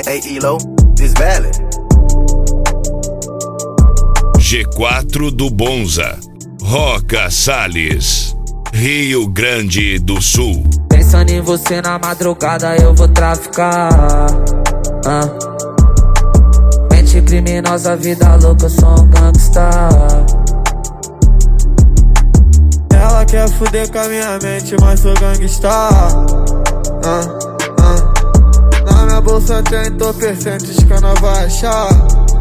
Hey Elo, this valid. G4 do Bonza, Roca Salles, Rio Grande do Sul. Pensando em você na madrugada eu vou traficar. Mente criminosa, vida louca, eu sou um gangsta. Ela quer fuder com a minha mente, mas sou gangsta. Na minha bolsa tem entorpecentes que ela vai achar.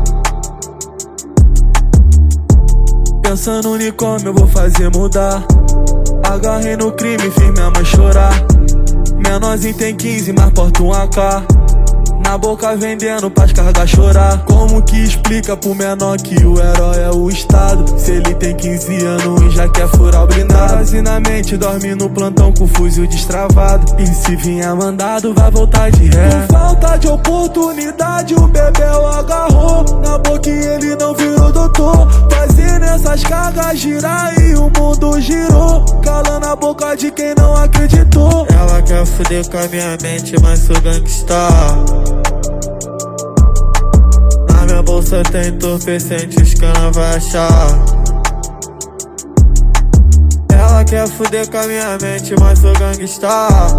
Pensando em como eu vou fazer mudar. Agarrei no crime, fiz minha mãe chorar. Menorzinho tem 15, mas porta um AK. Na boca vendendo pras cargas chorar. Como que explica pro menor que o herói é o Estado? Se ele tem 15 anos e já quer furar o blindado. E na mente dorme no plantão com o fuzil destravado. E se vier mandado vai voltar de ré. Por falta de oportunidade o Bebel agarrou. Na boca ele não virou doutor. Fazendo essas cargas girar e o mundo girou. Calando a boca de quem não acreditou. Ela quer fuder com a minha mente, mas sou gangsta. Na minha bolsa tem entorpecentes que ela vai achar. Ela quer fuder com a minha mente, mas sou gangsta.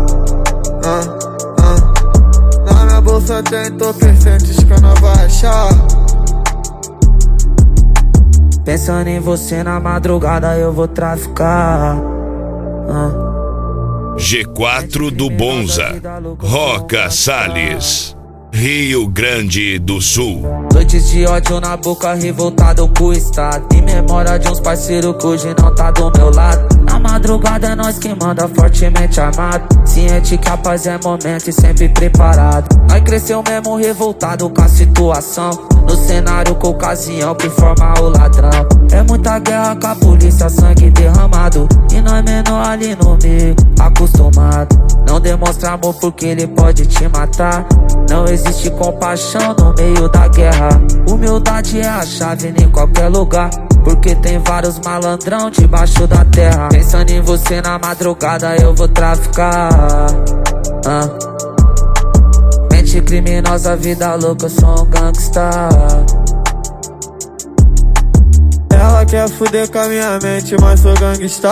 Na minha bolsa tem entorpecentes que ela vai achar. Pensando em você na madrugada eu vou traficar. G4 do Bonza, Roca Salles, Rio Grande do Sul. Noites de ódio na boca, revoltado com o estado. Em memória de uns parceiros que hoje não tá do meu lado. Na madrugada é nós que manda, fortemente armado. Ciente que a paz é momento e sempre preparado. Nós cresceu mesmo revoltado com a situação. No cenário com ocasião que forma o ladrão. É muita guerra com a polícia, sangue derramado. E nós menor ali no meio, acostumado. Não demonstra amor porque ele pode te matar. Não existe compaixão no meio da guerra. Humildade é a chave em qualquer lugar. Porque tem vários malandrão debaixo da terra. Pensando em você na madrugada eu vou traficar. Mente criminosa, vida louca, eu sou um gangsta. Ela quer fuder com a minha mente, mas sou gangsta.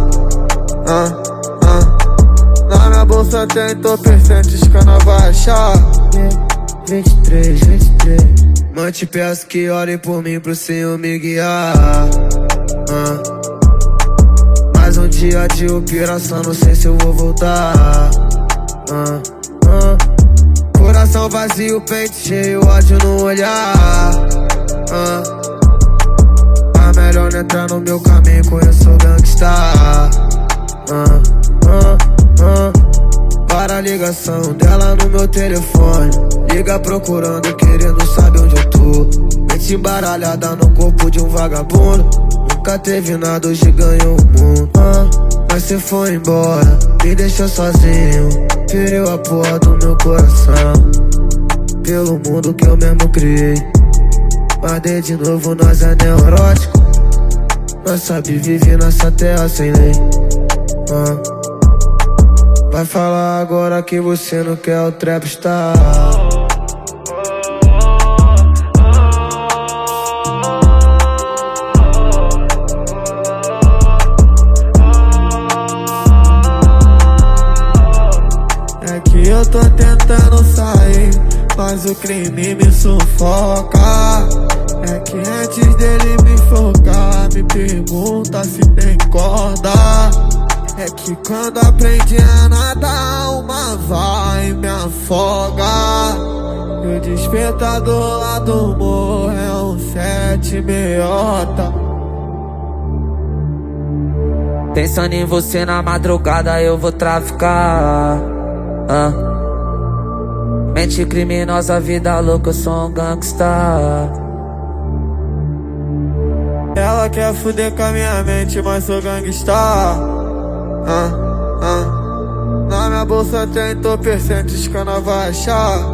Na minha bolsa tem entorpecentes que ela vai achar. 23. Mãe, te peço que ore por mim pro Senhor me guiar. Mais um dia de operação, não sei se eu vou voltar. Coração vazio, peito cheio, ódio no olhar. Tá melhor não entrar no meu caminho, conheço o gangsta. Para a ligação dela no meu telefone. Liga procurando, querendo saber onde eu tô. Mente embaralhada no corpo de um vagabundo. Nunca teve nada, hoje ganhou o mundo. Mas cê foi embora, me deixou sozinho. Feriu a porra do meu coração. Pelo mundo que eu mesmo criei. Guardei de novo, nós é neurótico. Nós sabe viver nessa terra sem lei. Vai falar agora que você não quer o trapstar. É que eu tô tentando sair, mas o crime me sufoca. É que antes dele me focar, me pergunta se tem corda. É que quando aprendi a nadar, uma vai e me afoga. E o despertador lá do morro é um 7 meiota. Pensando em você na madrugada eu vou traficar. Mente criminosa, vida louca, eu sou um gangsta. Ela quer fuder com a minha mente, mas sou gangsta. Na minha bolsa tem entorpecentes que ela vai achar.